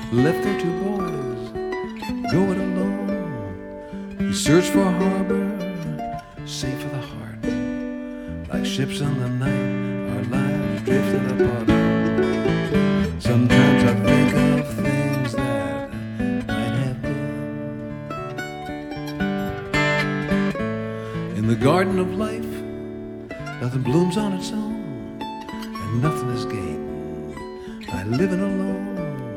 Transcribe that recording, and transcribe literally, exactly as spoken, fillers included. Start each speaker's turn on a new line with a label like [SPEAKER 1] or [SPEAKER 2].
[SPEAKER 1] left their two boys, go it alone. He searched for a harbor, safe for the heart. Like ships in the night, our lives drifted apart. Sometimes I think of things that might have been. In the garden of life, nothing blooms on its own, and nothing is gained by living alone.